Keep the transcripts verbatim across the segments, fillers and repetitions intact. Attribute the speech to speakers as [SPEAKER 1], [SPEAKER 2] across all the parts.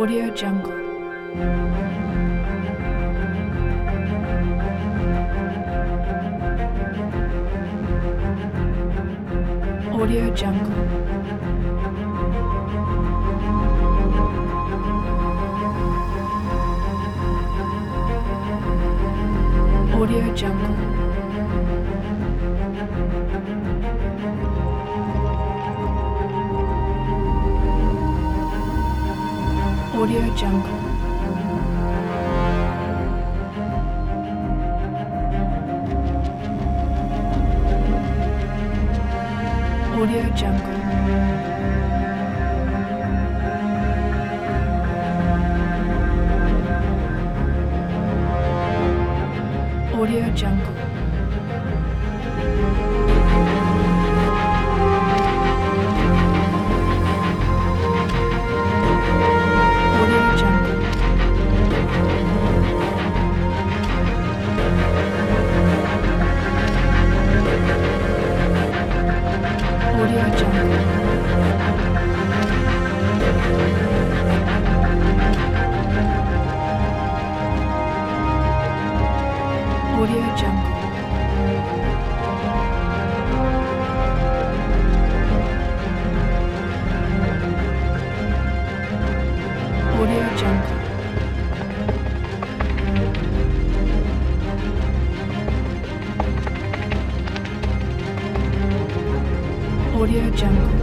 [SPEAKER 1] Audio Jungle. Audio Jungle. Audio Jungle. Audio Jungle. Audio Jungle. Audio Jungle. Audio Jungle. Audio Jungle. Audio Jungle. Audio Jungle.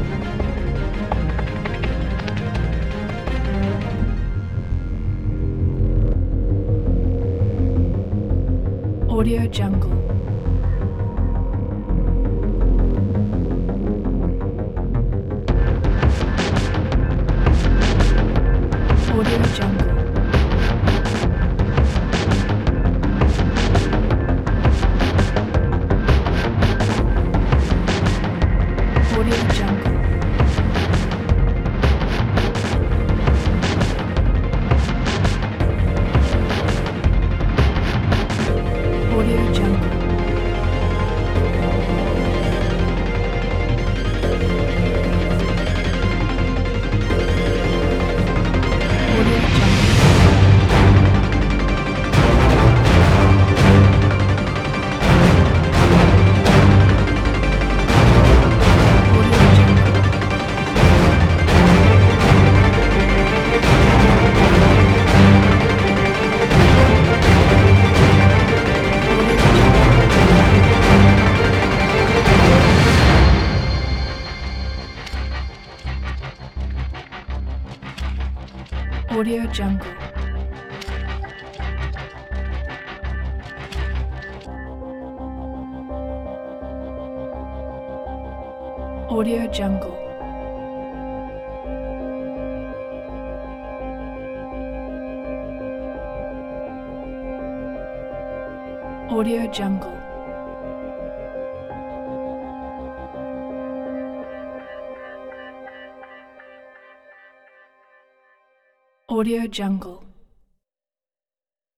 [SPEAKER 1] Audio Jungle. Audio Jungle. Audio Jungle. Audio Jungle. Audio Jungle. Audio Jungle. Audio Jungle. Audio Jungle. Audio Jungle.